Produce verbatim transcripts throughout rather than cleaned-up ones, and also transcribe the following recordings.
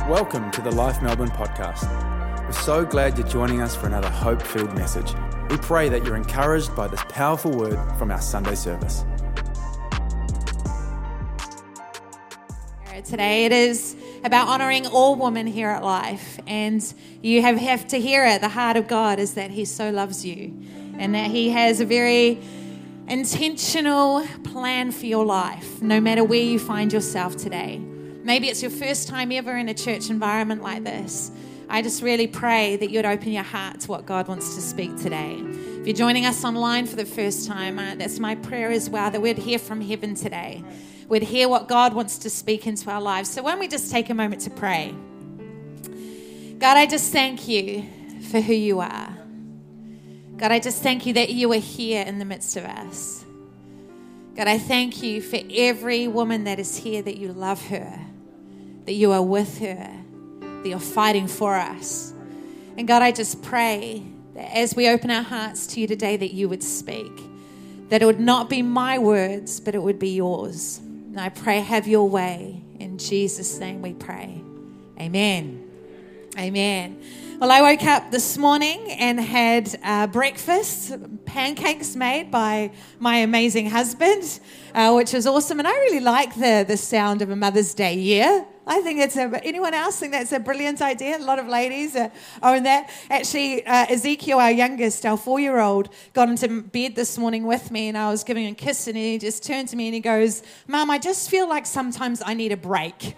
Welcome to the Life Melbourne podcast. We're so glad you're joining us for another hope-filled message. We pray that you're encouraged by this powerful word from our Sunday service. Today it is about honouring all women here at Life, and you have, have to hear it. The heart of God is that He so loves you and that He has a very intentional plan for your life, no matter where you find yourself today. Maybe it's your first time ever in a church environment like this. I just really pray that you'd open your heart to what God wants to speak today. If you're joining us online for the first time, uh, that's my prayer as well, that we'd hear from heaven today. We'd hear what God wants to speak into our lives. So why don't we just take a moment to pray? God, I just thank you for who you are. God, I just thank you that you are here in the midst of us. God, I thank you for every woman that is here, that you love her, that you are with her, that you're fighting for us. And God, I just pray that as we open our hearts to you today, that you would speak, that it would not be my words, but it would be yours. And I pray, have your way. In Jesus' name we pray. Amen. Amen. Well, I woke up this morning and had uh, breakfast, pancakes made by my amazing husband, uh, which was awesome. And I really like the, the sound of a Mother's Day year. I think it's a, anyone else think that's a brilliant idea? A lot of ladies uh, own that. Actually, uh, Ezekiel, our youngest, our four-year-old, got into bed this morning with me, and I was giving him a kiss, and he just turned to me and he goes, "Mum, I just feel like sometimes I need a break.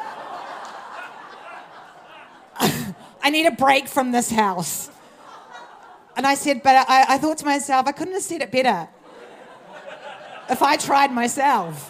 I need a break from this house." And I said, but I, I thought to myself, I couldn't have said it better if I tried myself.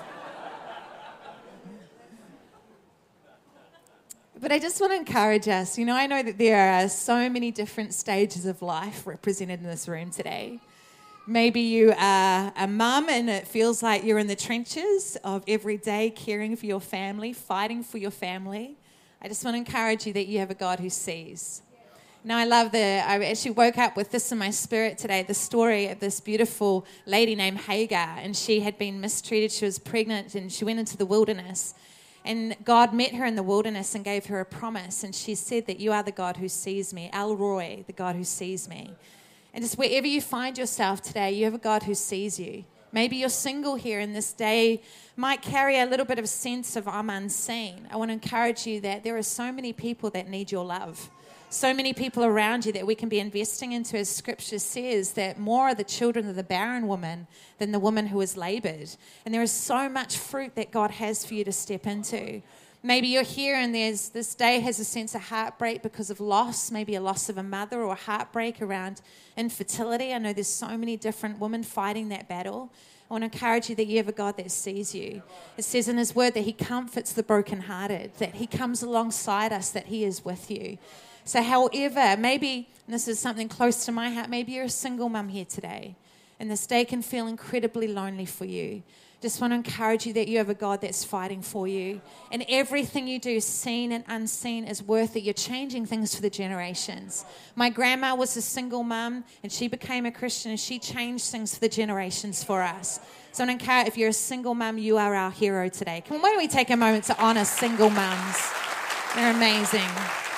But I just want to encourage us. You know, I know that there are so many different stages of life represented in this room today. Maybe you are a mum and it feels like you're in the trenches of every day caring for your family, fighting for your family. I just want to encourage you that you have a God who sees. Now, I love the, I actually woke up with this in my spirit today, the story of this beautiful lady named Hagar, and she had been mistreated. She was pregnant and she went into the wilderness. And God met her in the wilderness and gave her a promise. And she said that you are the God who sees me, El Roi, the God who sees me. And just wherever you find yourself today, you have a God who sees you. Maybe you're single here, and this day might carry a little bit of a sense of I'm unseen. I want to encourage you that there are so many people that need your love. So many people around you that we can be investing into, as Scripture says, that more are the children of the barren woman than the woman who has labored. And there is so much fruit that God has for you to step into. Maybe you're here and there's this day has a sense of heartbreak because of loss, maybe a loss of a mother, or a heartbreak around infertility. I know there's so many different women fighting that battle. I want to encourage you that you have a God that sees you. It says in His word that He comforts the brokenhearted, that He comes alongside us, that He is with you. So however, maybe, and this is something close to my heart, maybe you're a single mum here today, and this day can feel incredibly lonely for you. Just want to encourage you that you have a God that's fighting for you. And everything you do, seen and unseen, is worth it. You're changing things for the generations. My grandma was a single mum, and she became a Christian, and she changed things for the generations for us. So I want to encourage, if you're a single mum, you are our hero today. Come on, why don't we take a moment to honour single mums? They're amazing.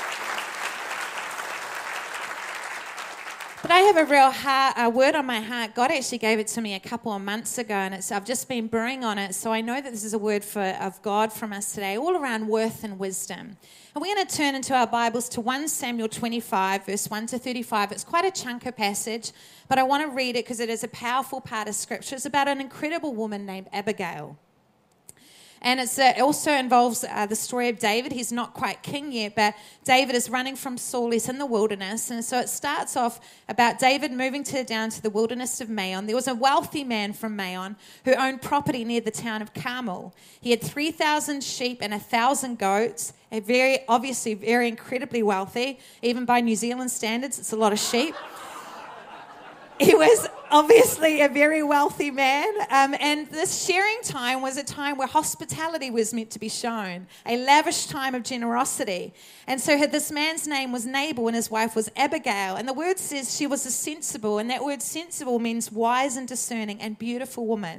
But I have a real heart, a word on my heart. God actually gave it to me a couple of months ago, and it's, I've just been brewing on it. So I know that this is a word for, of God from us today, all around worth and wisdom. And we're going to turn into our Bibles to First Samuel twenty-five, verse one to thirty-five. It's quite a chunk of passage, but I want to read it because it is a powerful part of Scripture. It's about an incredible woman named Abigail. And it's, uh, it also involves uh, the story of David. He's not quite king yet, but David is running from Saul. He's in the wilderness. And so it starts off about David moving to down to the wilderness of Maon. There was a wealthy man from Maon who owned property near the town of Carmel. He had three thousand sheep and one thousand goats. A very, obviously very incredibly wealthy. Even by New Zealand standards, it's a lot of sheep. He was obviously a very wealthy man, um, and this sharing time was a time where hospitality was meant to be shown, a lavish time of generosity. And so this man's name was Nabal and his wife was Abigail, and the word says she was a sensible, and that word sensible means wise and discerning and beautiful woman.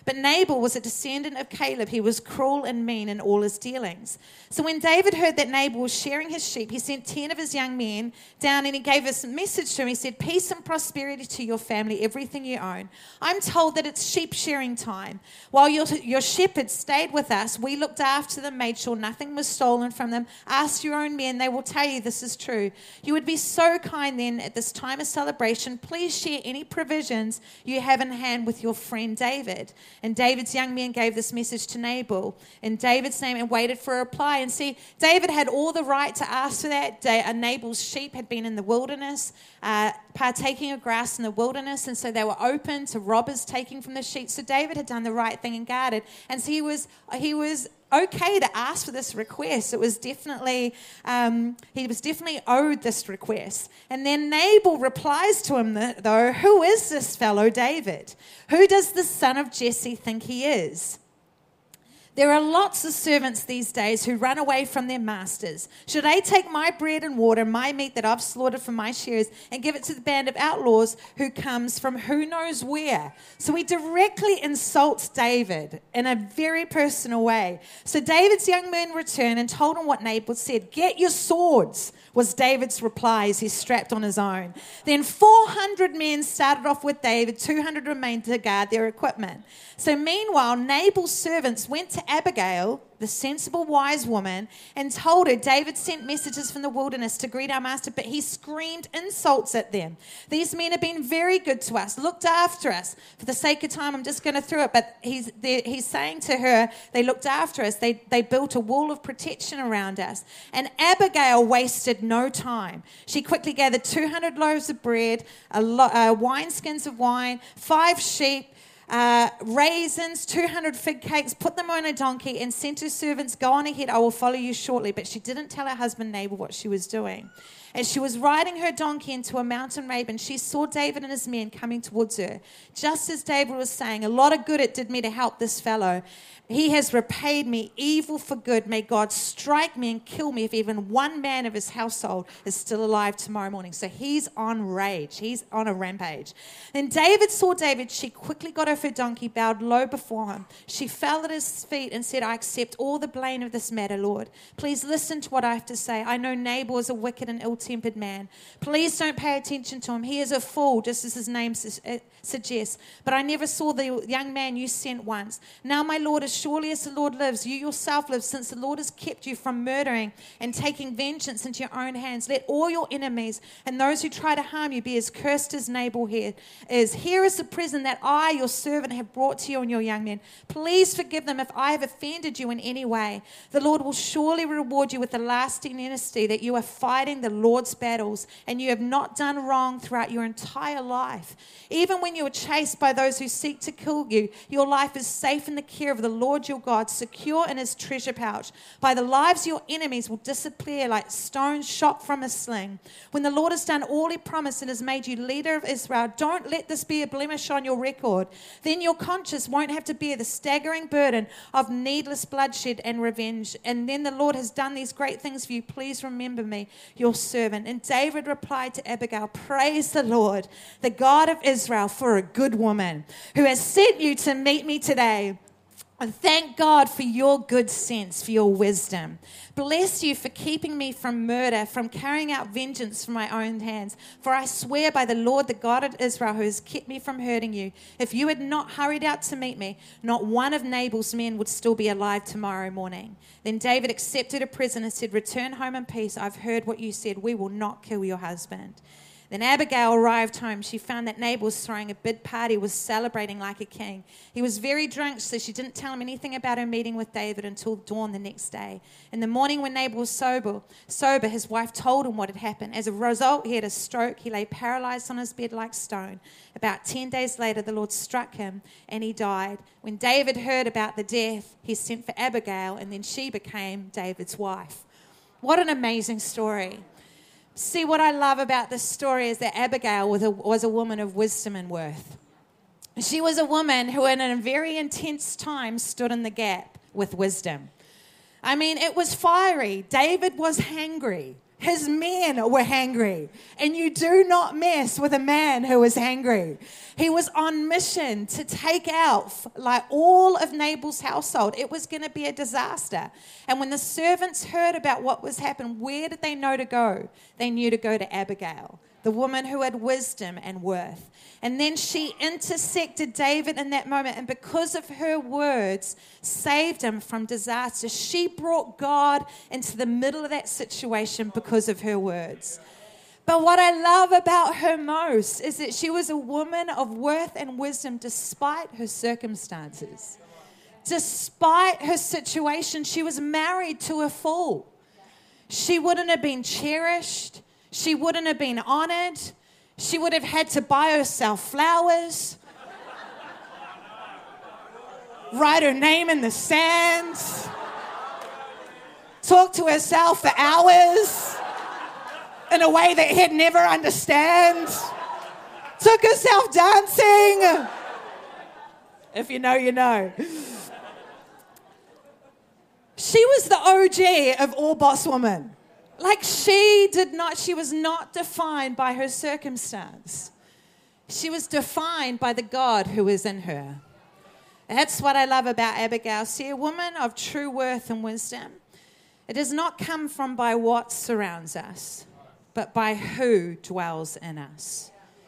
But Nabal was a descendant of Caleb. He was cruel and mean in all his dealings. So when David heard that Nabal was sharing his sheep, he sent ten of his young men down and he gave us a message to him. He said, peace and prosperity to your family, everything you own. I'm told that it's sheep shearing time. While your, your shepherds stayed with us, we looked after them, made sure nothing was stolen from them. Ask your own men, they will tell you this is true. You would be so kind then at this time of celebration. Please share any provisions you have in hand with your friend David. And David's young men gave this message to Nabal in David's name and waited for a reply. And see, David had all the right to ask for that. Nabal's sheep had been in the wilderness, uh, partaking of grass in the wilderness, and so they were open to robbers taking from the sheep. So David had done the right thing and guarded. And so he was he was okay to ask for this request. It was definitely, um, he was definitely owed this request. And then Nabal replies to him, though, who is this fellow David? Who does the son of Jesse think he is? There are lots of servants these days who run away from their masters. Should I take my bread and water, my meat that I've slaughtered from my shearers, and give it to the band of outlaws who comes from who knows where? So he directly insults David in a very personal way. So David's young men returned and told him what Nabal said. Get your swords, was David's reply as he strapped on his own. Then four hundred men started off with David, two hundred remained to guard their equipment. So meanwhile, Nabal's servants went to Abigail, the sensible, wise woman, and told her, David sent messages from the wilderness to greet our master, but he screamed insults at them. These men have been very good to us, looked after us. For the sake of time, I'm just going to through it, but he's he's saying to her, they looked after us. They, they built a wall of protection around us. And Abigail wasted no time. She quickly gathered two hundred loaves of bread, a lo- uh, wineskins of wine, five sheep, Uh, raisins, two hundred fig cakes, put them on a donkey and sent her servants, go on ahead, I will follow you shortly. But she didn't tell her husband Nabal what she was doing. As she was riding her donkey into a mountain raven, she saw David and his men coming towards her. Just as David was saying, a lot of good it did me to help this fellow. He has repaid me evil for good. May God strike me and kill me if even one man of his household is still alive tomorrow morning. So he's on rage. He's on a rampage. Then David saw David. She quickly got off her donkey, bowed low before him. She fell at his feet and said, I accept all the blame of this matter, Lord. Please listen to what I have to say. I know Nabal is a wicked and ill-tempered man. Please don't pay attention to him. He is a fool, just as his name suggests. But I never saw the young man you sent once. Now, my Lord, as surely as the Lord lives, you yourself live, since the Lord has kept you from murdering and taking vengeance into your own hands. Let all your enemies and those who try to harm you be as cursed as Nabal here is. Here is the present that I, your servant, have brought to you and your young men. Please forgive them if I have offended you in any way. The Lord will surely reward you with the lasting honesty that you are fighting the Lord's battles and you have not done wrong throughout your entire life. Even when you are chased by those who seek to kill you, your life is safe in the care of the Lord your God, secure in his treasure pouch. By the lives your enemies will disappear like stones shot from a sling. When the Lord has done all he promised and has made you leader of Israel, don't let this be a blemish on your record. Then your conscience won't have to bear the staggering burden of needless bloodshed and revenge. And then the Lord has done these great things for you. Please remember me, your servant. And David replied to Abigail, praise the Lord, the God of Israel, for a good woman who has sent you to meet me today. And thank God for your good sense, for your wisdom. Bless you for keeping me from murder, from carrying out vengeance from my own hands. For I swear by the Lord, the God of Israel, who has kept me from hurting you, if you had not hurried out to meet me, not one of Nabal's men would still be alive tomorrow morning. Then David accepted a present and said, return home in peace. I've heard what you said. We will not kill your husband. Then Abigail arrived home. She found that Nabal was throwing a big party, was celebrating like a king. He was very drunk, so she didn't tell him anything about her meeting with David until dawn the next day. In the morning when Nabal was sober, sober, his wife told him what had happened. As a result, he had a stroke. He lay paralyzed on his bed like stone. About ten days later, the Lord struck him and he died. When David heard about the death, he sent for Abigail, and then she became David's wife. What an amazing story. See, what I love about this story is that Abigail was a, was a woman of wisdom and worth. She was a woman who in a very intense time stood in the gap with wisdom. I mean, it was fiery. David was hangry. His men were hangry, and you do not mess with a man who is hangry. He was on mission to take out like all of Nabal's household. It was going to be a disaster. And when the servants heard about what was happening, where did they know to go? They knew to go to Abigail, the woman who had wisdom and worth. And then she intersected David in that moment, and because of her words, saved him from disaster. She brought God into the middle of that situation because of her words. But what I love about her most is that she was a woman of worth and wisdom despite her circumstances. Despite her situation, she was married to a fool. She wouldn't have been cherished. She wouldn't have been honored. She would have had to buy herself flowers, write her name in the sand, talk to herself for hours in a way that he'd never understand. Took herself dancing. If you know, you know. She was the O G of all boss women. Like she did not, she was not defined by her circumstance. She was defined by the God who is in her. That's what I love about Abigail. See, a woman of true worth and wisdom, it does not come from by what surrounds us, but by who dwells in us.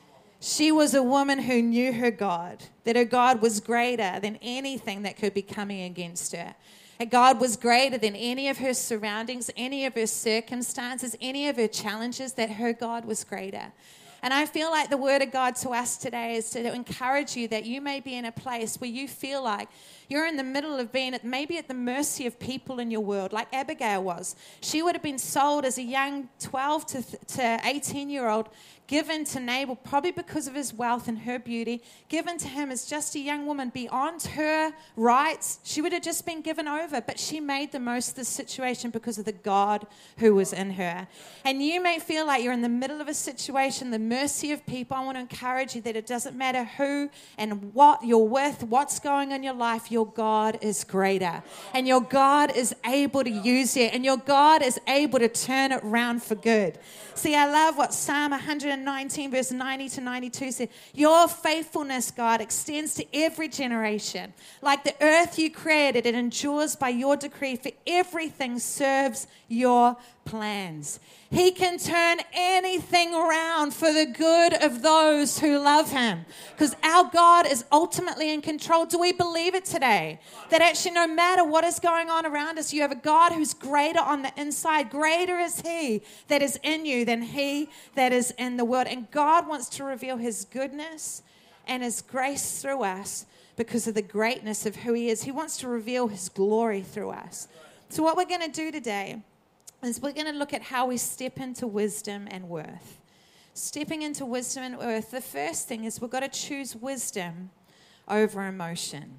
She was a woman who knew her God, that her God was greater than anything that could be coming against her. That God was greater than any of her surroundings, any of her circumstances, any of her challenges, that her God was greater. And I feel like the word of God to us today is to encourage you that you may be in a place where you feel like you're in the middle of being at, maybe at the mercy of people in your world, like Abigail was. She would have been sold as a young twelve to eighteen-year-old, given to Nabal, probably because of his wealth and her beauty, given to him as just a young woman beyond her rights. She would have just been given over, but she made the most of the situation because of the God who was in her. And you may feel like you're in the middle of a situation, the mercy of people. I want to encourage you that it doesn't matter who and what you're with, what's going on in your life, your God is greater. And your God is able to use you, and your God is able to turn it around for good. See, I love what Psalm one nineteen verse ninety to ninety-two said. Your faithfulness, God, extends to every generation. Like the earth you created, it endures by your decree, for everything serves your plans. He can turn anything around for the good of those who love him, because our God is ultimately in control. Do we believe it today? That actually no matter what is going on around us, you have a God who's greater on the inside. Greater is he that is in you than he that is in the world. And God wants to reveal his goodness and his grace through us because of the greatness of who he is. He wants to reveal his glory through us. So what we're going to do today is we're going to look at how we step into wisdom and worth. Stepping into wisdom and worth, the first thing is we've got to choose wisdom over emotion.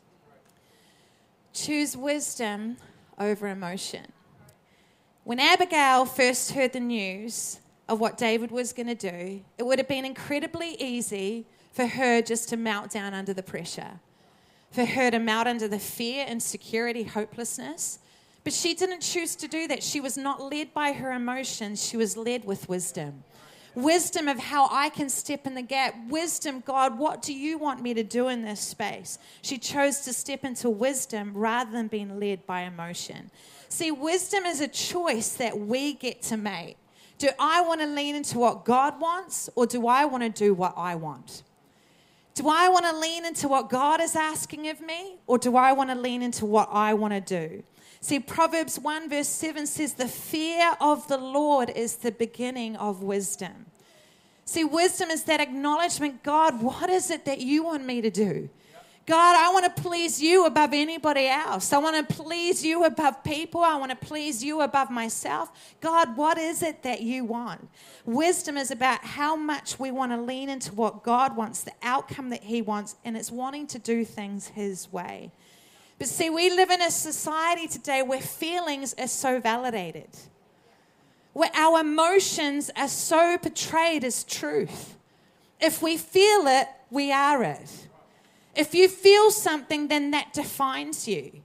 Choose wisdom over emotion. When Abigail first heard the news of what David was going to do, it would have been incredibly easy for her just to melt down under the pressure, for her to melt under the fear, insecurity, hopelessness. But she didn't choose to do that. She was not led by her emotions. She was led with wisdom. Wisdom of how I can step in the gap. Wisdom, God, what do you want me to do in this space? She chose to step into wisdom rather than being led by emotion. See, wisdom is a choice that we get to make. Do I want to lean into what God wants, or do I want to do what I want? Do I want to lean into what God is asking of me, or do I want to lean into what I want to do? See, Proverbs one verse seven says, the fear of the Lord is the beginning of wisdom. See, wisdom is that acknowledgement, God, what is it that you want me to do? God, I want to please you above anybody else. I want to please you above people. I want to please you above myself. God, what is it that you want? Wisdom is about how much we want to lean into what God wants, the outcome that he wants, and it's wanting to do things his way. But see, we live in a society today where feelings are so validated, where our emotions are so portrayed as truth. If we feel it, we are it. If you feel something, then that defines you.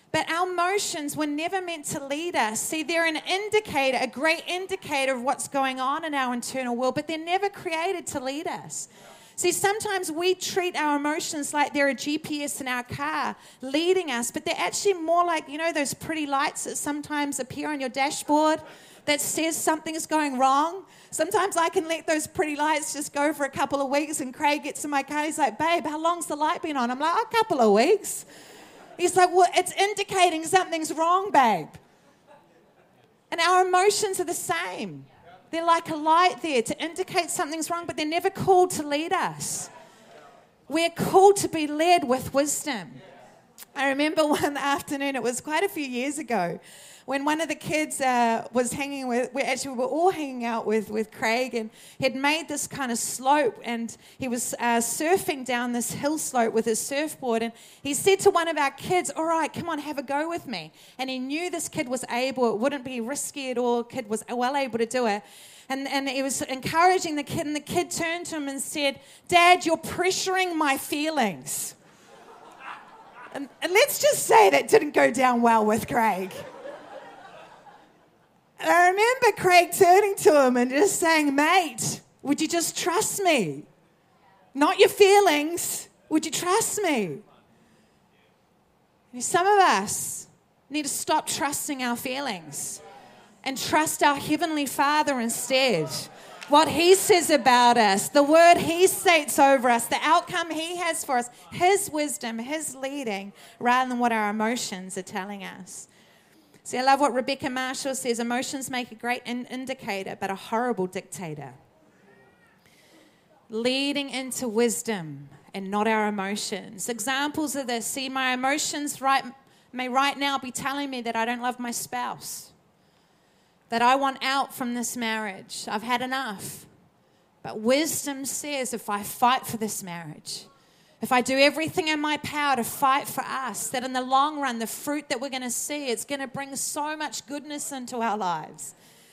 But our emotions were never meant to lead us. See, they're an indicator, a great indicator of what's going on in our internal world, but they're never created to lead us. See, sometimes we treat our emotions like they're a G P S in our car leading us, but they're actually more like, you know, those pretty lights that sometimes appear on your dashboard that says something's going wrong. Sometimes I can let those pretty lights just go for a couple of weeks, and Craig gets in my car, he's like, babe, how long's the light been on? I'm like, a couple of weeks. He's like, well, it's indicating something's wrong, babe. And our emotions are the same. They're like a light there to indicate something's wrong, but they're never called to lead us. We're called to be led with wisdom. I remember one afternoon, it was quite a few years ago, when one of the kids uh, was hanging with, we actually we were all hanging out with, with Craig, and he had made this kind of slope, and he was uh, surfing down this hill slope with his surfboard, and he said to one of our kids, all right, come on, have a go with me. And he knew this kid was able, it wouldn't be risky at all, the kid was well able to do it. And, and he was encouraging the kid, and the kid turned to him and said, Dad, you're pressuring my feelings. And, and let's just say that didn't go down well with Craig. And I remember Craig turning to him and just saying, mate, would you just trust me? Not your feelings. Would you trust me? Some of us need to stop trusting our feelings and trust our Heavenly Father instead. What He says about us, the word He states over us, the outcome He has for us, His wisdom, His leading, rather than what our emotions are telling us. See, I love what Rebecca Marshall says, emotions make a great in- indicator, but a horrible dictator. Leading into wisdom and not our emotions. Examples of this, see, my emotions right, may right now be telling me that I don't love my spouse, that I want out from this marriage. I've had enough. But wisdom says if I fight for this marriage, if I do everything in my power to fight for us, that in the long run, the fruit that we're going to see, it's going to bring so much goodness into our lives.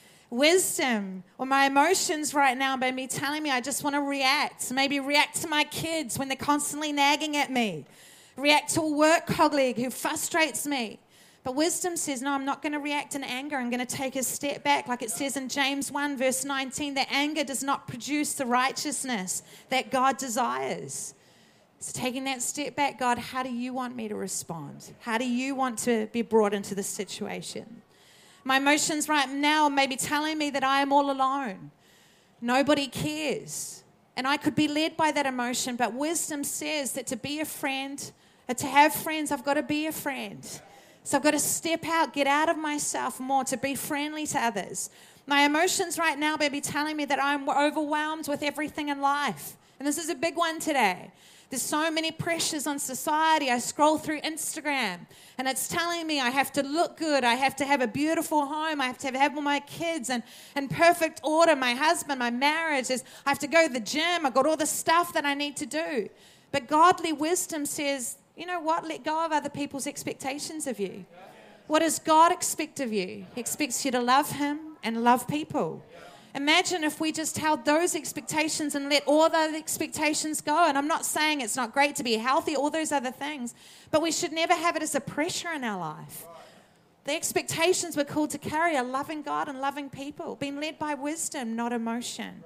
Wisdom, or my emotions right now by me telling me I just want to react. Maybe react to my kids when they're constantly nagging at me. React to a work colleague who frustrates me. But wisdom says, no, I'm not going to react in anger. I'm going to take a step back. Like it says in James one, verse nineteen, that anger does not produce the righteousness that God desires. So taking that step back, God, how do you want me to respond? How do you want to be brought into this situation? My emotions right now may be telling me that I am all alone. Nobody cares. And I could be led by that emotion, but wisdom says that to be a friend, or to have friends, I've got to be a friend. So I've got to step out, get out of myself more, to be friendly to others. My emotions right now may be telling me that I'm overwhelmed with everything in life. And this is a big one today. There's so many pressures on society. I scroll through Instagram and it's telling me I have to look good. I have to have a beautiful home. I have to have, have all my kids in, in perfect order. My husband, my marriage is, I have to go to the gym. I've got all the stuff that I need to do. But godly wisdom says, you know what? Let go of other people's expectations of you. What does God expect of you? He expects you to love Him and love people. Imagine if we just held those expectations and let all the other expectations go. And I'm not saying it's not great to be healthy, all those other things, but we should never have it as a pressure in our life. The expectations we're called to carry are loving God and loving people, being led by wisdom, not emotion.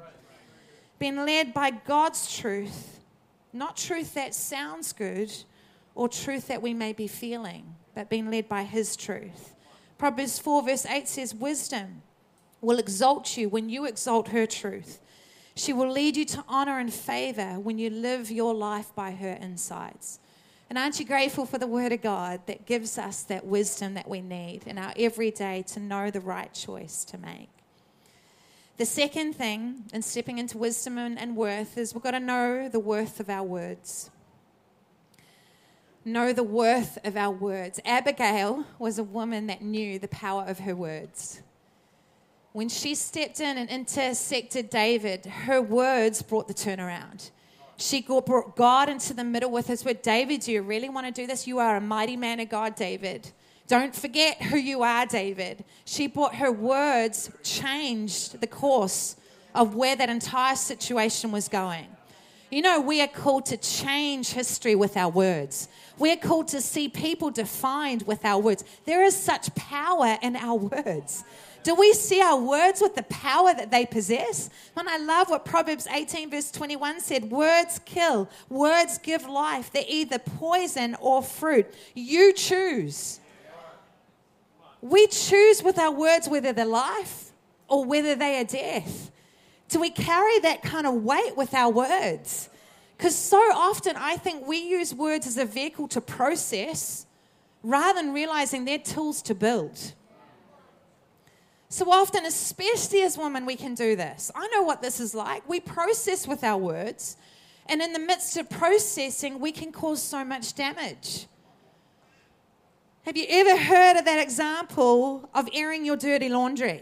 Being led by God's truth, not truth that sounds good or truth that we may be feeling, but being led by His truth. Proverbs four verse eight says, wisdom will exalt you when you exalt her truth. She will lead you to honor and favor when you live your life by her insights. And aren't you grateful for the word of God that gives us that wisdom that we need in our everyday to know the right choice to make? The second thing in stepping into wisdom and, and worth is we've got to know the worth of our words. Know the worth of our words. Abigail was a woman that knew the power of her words. When she stepped in and intersected David, her words brought the turnaround. She brought God into the middle with His word. David, do you really want to do this? You are a mighty man of God, David. Don't forget who you are, David. She brought her words, changed the course of where that entire situation was going. You know, we are called to change history with our words. We're called to see people defined with our words. There is such power in our words. Do we see our words with the power that they possess? And I love what Proverbs eighteen verse twenty-one said, words kill, words give life. They're either poison or fruit. You choose. We choose with our words whether they're life or whether they are death. Do we carry that kind of weight with our words? Because so often I think we use words as a vehicle to process rather than realizing they're tools to build. So often, especially as women, we can do this. I know what this is like. We process with our words, and in the midst of processing, we can cause so much damage. Have you ever heard of that example of airing your dirty laundry?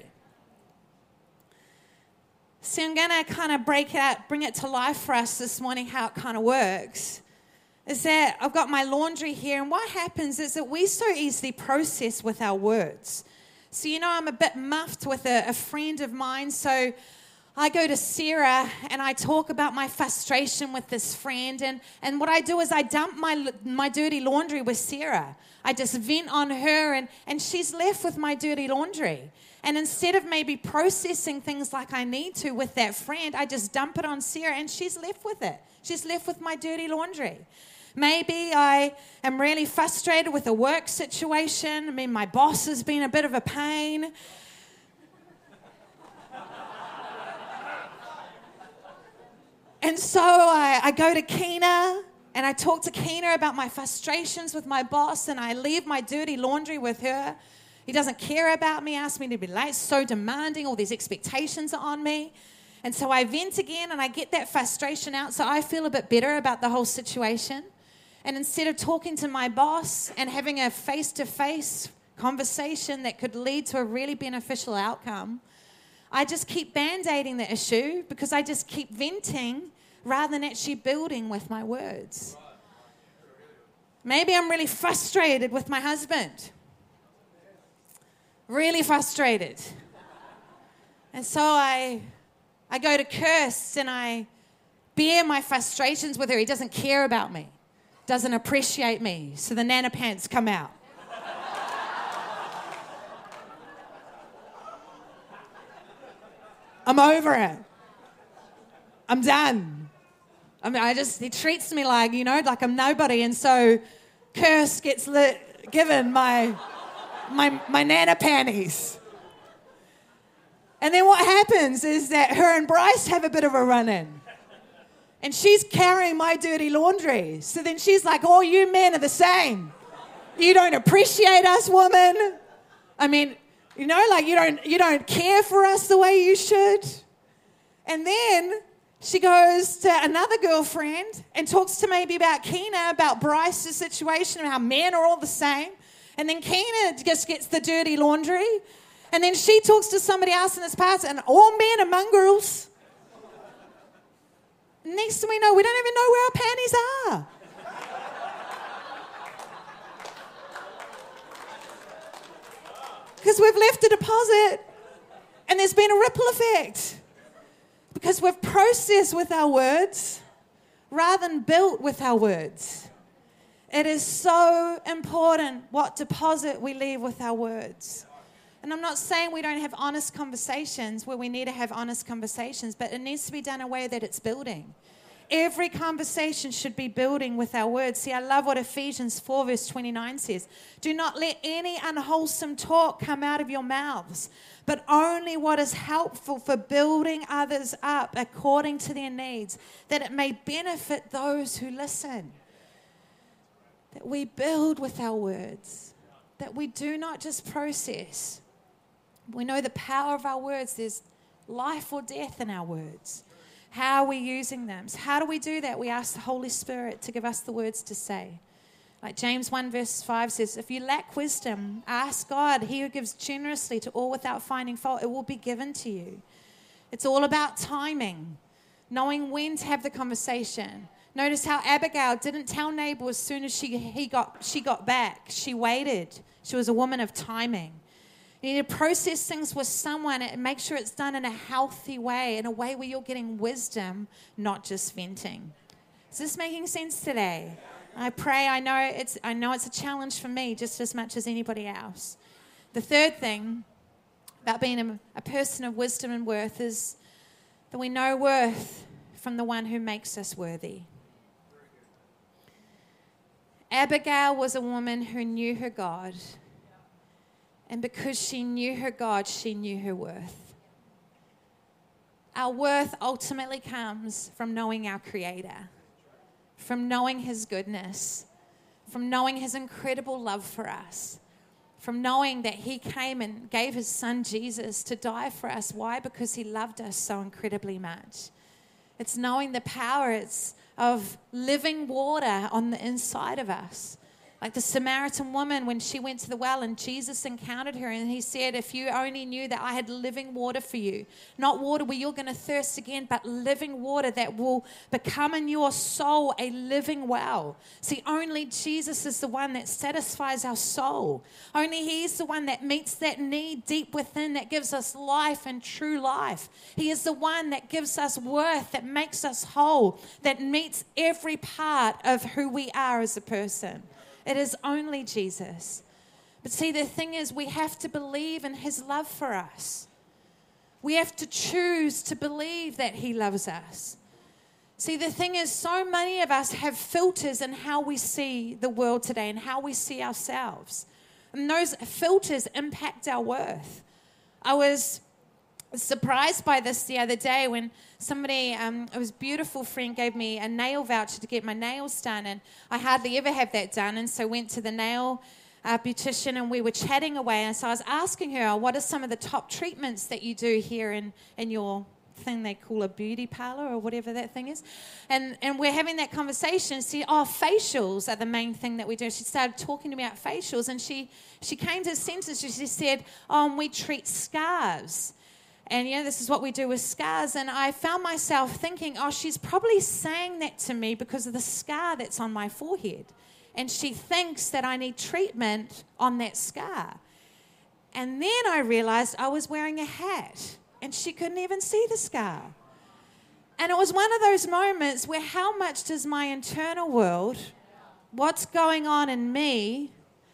So I'm going to kind of break it out, bring it to life for us this morning, how it kind of works. Is that I've got my laundry here, and what happens is that we so easily process with our words. So, you know, I'm a bit muffed with a, a friend of mine, so I go to Sarah and I talk about my frustration with this friend, and, and what I do is I dump my my dirty laundry with Sarah. I just vent on her, and, and she's left with my dirty laundry. And instead of maybe processing things like I need to with that friend, I just dump it on Sarah, and she's left with it. She's left with my dirty laundry. Maybe I am really frustrated with a work situation. I mean, my boss has been a bit of a pain. And so I, I go to Keena and I talk to Keena about my frustrations with my boss, and I leave my dirty laundry with her. He doesn't care about me, asks me to be late, so demanding, all these expectations are on me. And so I vent again and I get that frustration out, so I feel a bit better about the whole situation. And instead of talking to my boss and having a face-to-face conversation that could lead to a really beneficial outcome, I just keep band-aiding the issue because I just keep venting rather than actually building with my words. Maybe I'm really frustrated with my husband. Really frustrated. And so I, I go to Kirst and I bear my frustrations with her. He doesn't care about me. Doesn't appreciate me, so the nana pants come out. I'm over it. I'm done. I mean, I just, he treats me like, you know, like I'm nobody, and so Kirst gets lit, given my, my, my nana panties. And then what happens is that her and Bryce have a bit of a run-in. And she's carrying my dirty laundry. So then she's like, all you men are the same. You don't appreciate us, woman. I mean, you know, like you don't you don't care for us the way you should. And then she goes to another girlfriend and talks to maybe about Keena, about Bryce's situation, and how men are all the same. And then Keena just gets the dirty laundry. And then she talks to somebody else in this past, and all men are mongrels. Next thing we know, we don't even know where our panties are. Because we've left a deposit and there's been a ripple effect. Because we've processed with our words rather than built with our words. It is so important what deposit we leave with our words. And I'm not saying we don't have honest conversations where we need to have honest conversations, but it needs to be done in a way that it's building. Every conversation should be building with our words. See, I love what Ephesians four verse twenty-nine says. Do not let any unwholesome talk come out of your mouths, but only what is helpful for building others up according to their needs, that it may benefit those who listen. That we build with our words, that we do not just process. We know the power of our words. There's life or death in our words. How are we using them? So how do we do that? We ask the Holy Spirit to give us the words to say. Like James one verse five says, if you lack wisdom, ask God. He who gives generously to all without finding fault, it will be given to you. It's all about timing, knowing when to have the conversation. Notice how Abigail didn't tell Nabal as soon as she he got she got back. She waited. She was a woman of timing. You need to process things with someone and make sure it's done in a healthy way, in a way where you're getting wisdom, not just venting. Is this making sense today? I pray. I know it's I know it's a challenge for me just as much as anybody else. The third thing about being a, a person of wisdom and worth is that we know worth from the one who makes us worthy. Abigail was a woman who knew her God. And because she knew her God, she knew her worth. Our worth ultimately comes from knowing our Creator, from knowing His goodness, from knowing His incredible love for us, from knowing that He came and gave His Son Jesus to die for us. Why? Because He loved us so incredibly much. It's knowing the power it's of living water on the inside of us. Like the Samaritan woman, when she went to the well and Jesus encountered her and He said, if you only knew that I had living water for you, not water where you're going to thirst again, but living water that will become in your soul a living well. See, only Jesus is the one that satisfies our soul. Only He's the one that meets that need deep within, that gives us life and true life. He is the one that gives us worth, that makes us whole, that meets every part of who we are as a person. It is only Jesus. But see, the thing is, we have to believe in His love for us. We have to choose to believe that He loves us. See, the thing is, so many of us have filters in how we see the world today and how we see ourselves. And those filters impact our worth. I was surprised by this the other day when somebody, um, it was a beautiful friend, gave me a nail voucher to get my nails done, and I hardly ever have that done, and so went to the nail uh, beautician, and we were chatting away, and so I was asking her, what are some of the top treatments that you do here in, in your thing they call a beauty parlor or whatever that thing is, and and we're having that conversation. She, oh, facials are the main thing that we do. She started talking to me about facials, and she, she came to a sentence, she said, oh, and we treat scars. And, you know, this is what we do with scars. And I found myself thinking, oh, she's probably saying that to me because of the scar that's on my forehead. And she thinks that I need treatment on that scar. And then I realized I was wearing a hat and she couldn't even see the scar. And it was one of those moments where how much does my internal world, what's going on in me,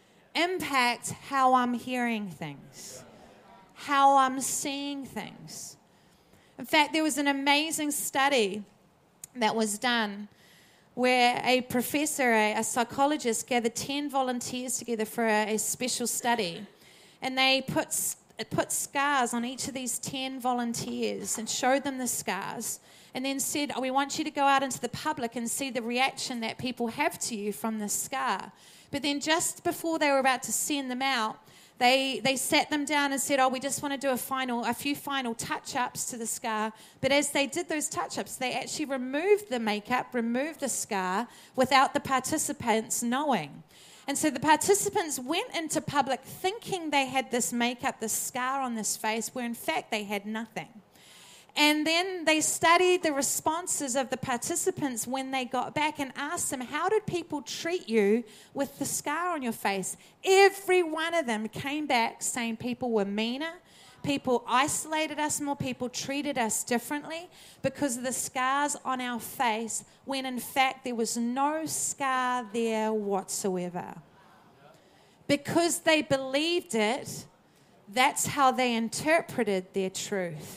impact how I'm hearing things, how I'm seeing things. In fact, there was an amazing study that was done where a professor, a, a psychologist, gathered ten volunteers together for a, a special study. And they put, put scars on each of these ten volunteers and showed them the scars. And then said, oh, we want you to go out into the public and see the reaction that people have to you from this scar. But then just before they were about to send them out, They they sat them down and said, oh, we just want to do a final, a few final touch-ups to the scar. But as they did those touch-ups, they actually removed the makeup, removed the scar without the participants knowing. And so the participants went into public thinking they had this makeup, this scar on this face, where in fact they had nothing. And then they studied the responses of the participants when they got back and asked them, how did people treat you with the scar on your face? Every one of them came back saying people were meaner, people isolated us more, people treated us differently because of the scars on our face, when in fact there was no scar there whatsoever. Because they believed it, that's how they interpreted their truth.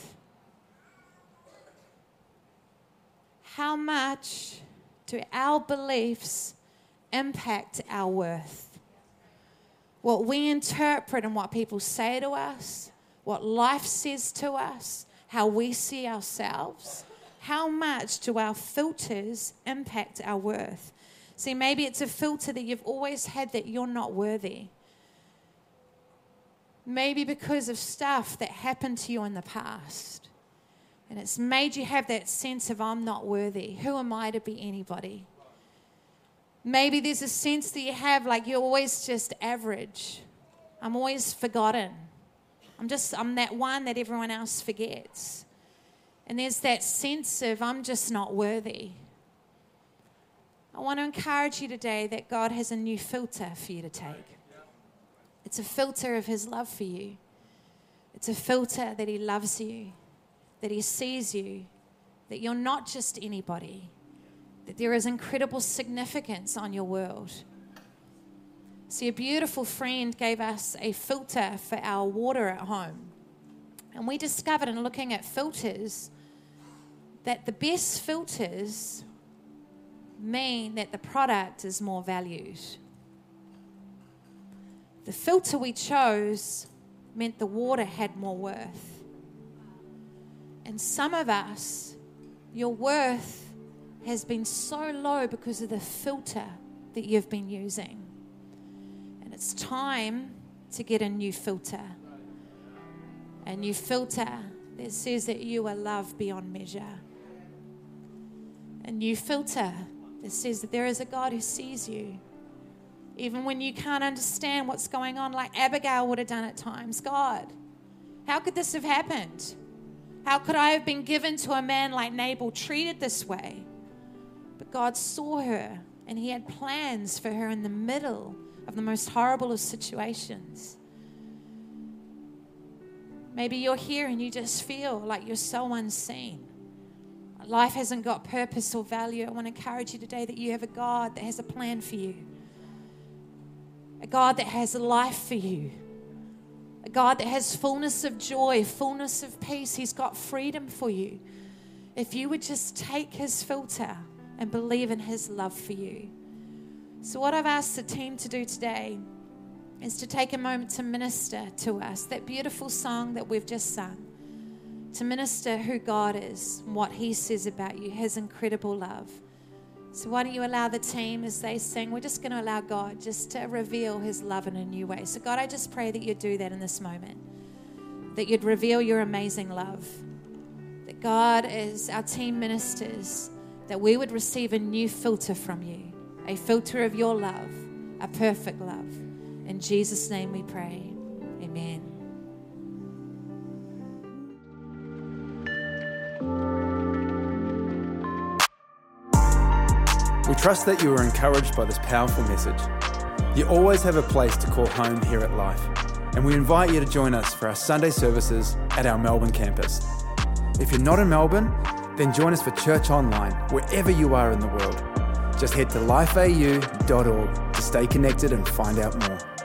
How much do our beliefs impact our worth? What we interpret and what people say to us, what life says to us, how we see ourselves, how much do our filters impact our worth? See, maybe it's a filter that you've always had that you're not worthy. Maybe because of stuff that happened to you in the past. And it's made you have that sense of, I'm not worthy. Who am I to be anybody? Maybe there's a sense that you have like you're always just average. I'm always forgotten. I'm just, I'm that one that everyone else forgets. And there's that sense of, I'm just not worthy. I want to encourage you today that God has a new filter for you to take. It's a filter of His love for you. It's a filter that he loves you, that he sees you, that you're not just anybody, that there is incredible significance on your world. See, a beautiful friend gave us a filter for our water at home. And we discovered in looking at filters that the best filters mean that the product is more valued. The filter we chose meant the water had more worth. And some of us, your worth has been so low because of the filter that you've been using. And it's time to get a new filter. A new filter that says that you are loved beyond measure. A new filter that says that there is a God who sees you. Even when you can't understand what's going on, like Abigail would have done at times. God, how could this have happened? How could I have been given to a man like Nabal, treated this way? But God saw her, and he had plans for her in the middle of the most horrible of situations. Maybe you're here and you just feel like you're so unseen. Life hasn't got purpose or value. I want to encourage you today that you have a God that has a plan for you. A God that has a life for you. A God that has fullness of joy, fullness of peace. He's got freedom for you. If you would just take his filter and believe in his love for you. So what I've asked the team to do today is to take a moment to minister to us. That beautiful song that we've just sung. To minister who God is, and what he says about you, his incredible love. So why don't you allow the team as they sing, we're just going to allow God just to reveal his love in a new way. So God, I just pray that you'd do that in this moment. That you'd reveal your amazing love. That God, as our team ministers, that we would receive a new filter from you. A filter of your love, a perfect love. In Jesus' name we pray. Amen. We trust that you are encouraged by this powerful message. You always have a place to call home here at Life, and we invite you to join us for our Sunday services at our Melbourne campus. If you're not in Melbourne, then join us for church online wherever you are in the world. Just head to life a u dot org to stay connected and find out more.